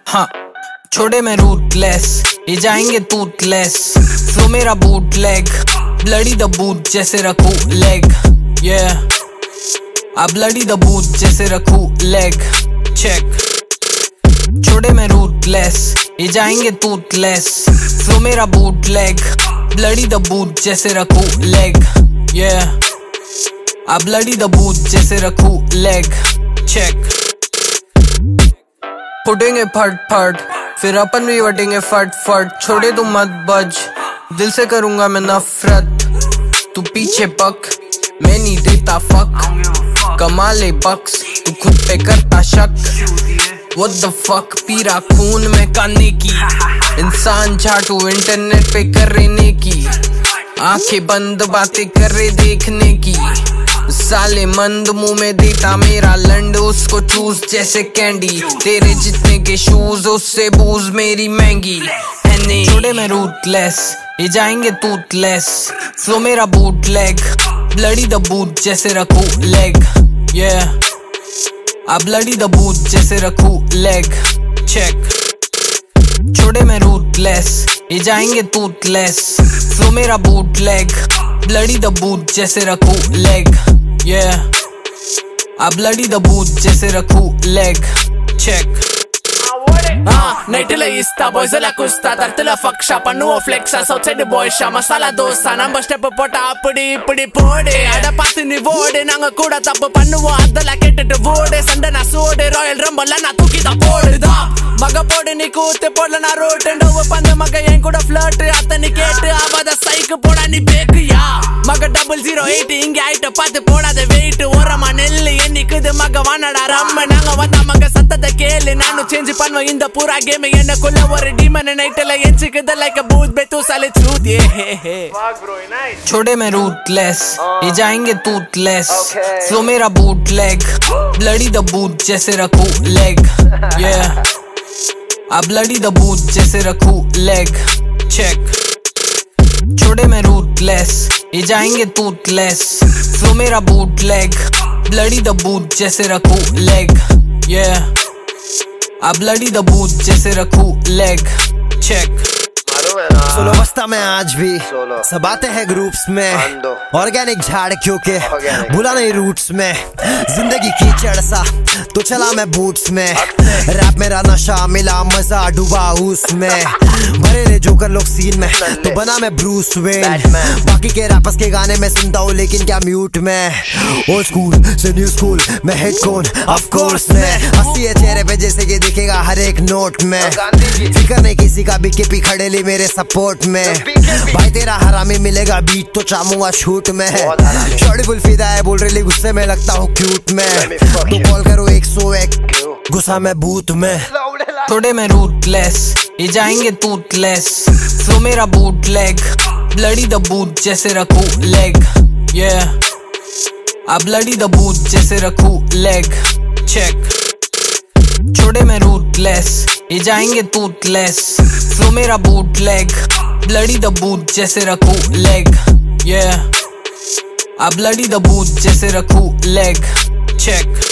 हाँ छोड़े मैं रूटलेस, ये जाएंगे टूथलेस। फ्लो मेरा boot leg, bloody the boot जैसे रखूं लेग। अब ब्लडी द बूट जैसे रखूं लेग। चेक छोड़े मैं रूटलेस, ये जाएंगे टूथलेस। फ्लो मेरा boot leg, bloody the boot जैसे रखूं लेग। अब ब्लडी द बूट जैसे रखूं लेग। चेक फुटेंगे फट फट, फिर अपन भी वटेंगे फट फट। छोड़े तू मत बज, दिल से करूंगा मैं नफरत। तू पीछे पक, मैं नहीं देता फक। कमा ले बक्स, तू खुद पे करता शक। What the fuck, पीरा खून में काने की। इंसान झाटू इंटरनेट पे कर रहे की। आंखें बंद बातें कर रहे देखने की। साले मंद मुंह में देता मेरा लंड, उसको चूस जैसे कैंडी। तेरे जितने के शूज उससे बूज मेरी महंगी। छोड़े मैं रूटलेस, ये जाएंगे टूथलेस। फ्लो मेरा boot leg, bloody the boot जैसे रखूं लेग। अब ब्लडी द बूट जैसे रखूं लेग। चेक छोड़े मैं रूटलेस, ये जाएंगे टूथलेस। फ्लो मेरा boot leg, bloody the boot जैसे रखूं लेग। अब ब्लडी द बूट जैसे रखूं लेग। चेक నైట్లో ఇస్తా బాయ్స్లా కుస్తా తర్తల ఫక్ష పన్ను flex south side boys masala dosa number step పోట அப்படி இப்படி போடு அட பார்த்து நீ ஓடு நாங்க கூட தப்பு பண்ணுவோம் அதெல்லாம் கேட்டுட்டு ஓடு சண்டை நான் சூடு ராயல் ரம்பல்ல நான் தூக்கி தான் போடுதா மக போடு நீ கூத்து போடல நான் ரோட்டு டவு பந்து மக என் கூட ஃப்ளர்ட் அத்தனை கேட்டு அவத சைக்கு போடா நீ பேக்குயா மக 008 இங்க ஆயிட்ட பார்த்து போடாத வெயிட் ஓரமா நெல்லு என்னைக்குது மக வானடா ரம்ம நாங்க வந்தா மக சத்தத்தை கேளு நானும் சேஞ்ச் பண்ணுவேன் இந்த பூரா கேம் எனக்குள்ள ஒரு டீமன் நைட்ல எஞ்சிக்குது லைக் பூத் बेतू साले चूत ये fuck bro nice छोड़े मैं रूटलेस, ये जाएंगे टूथलेस। फ्लो मेरा boot leg, bloody the boot जैसे रखूं लेग। अब ब्लडी द बूट जैसे रखूं लेग। चेक छोड़े मैं रूटलेस, ये जाएंगे टूथलेस। फ्लो मेरा boot leg, bloody the boot जैसे रखूं लेग। अब ब्लडी द बूट जैसे रखूं लेग। चेक सोलो बस्ता में आज भी सब आते हैं ग्रुप्स में। ऑर्गेनिक झाड़ क्योंकि भूला नहीं रूट्स में। जिंदगी कीचड़ सा तो चला मैं बूट्स में। रैप मेरा नशा मिला मजा डूबा उसमें। भरे ले जोकर लोग सीन में तो बना मैं ब्रूस वेन। बाकी के रैपर्स के गाने में सुनता हूँ लेकिन क्या म्यूट में। ओल्ड स्कूल से न्यू स्कूल में हेड कौन ऑफ कोर्स में। हंसी है चेहरे पे जैसे कि दिखेगा हर एक नोट में। फिकर नहीं किसी का बीकेपी खड़े ली मेरे सपोर्ट में। भाई तेरा हरामी मिलेगा बीट तो चामूंगा शूट में। शॉर्टी फुल फिदा है बोल रही गुस्से में लगता हूँ क्यूट में। तो कॉल करो 101 गुस्सा में बूथ में। छोड़े मैं रूटलेस, ये जाएंगे टूथलेस। फ्लो मेरा boot leg, bloody the boot जैसे रखूं लेग। अब ब्लडी द बूट जैसे रखूं लेग। चेक छोड़े मैं रूटलेस, ये जाएंगे टूथलेस। फ्लो मेरा boot leg, bloody the boot जैसे रखूं लेग। अब ब्लडी द बूट जैसे रखूं लेग। चेक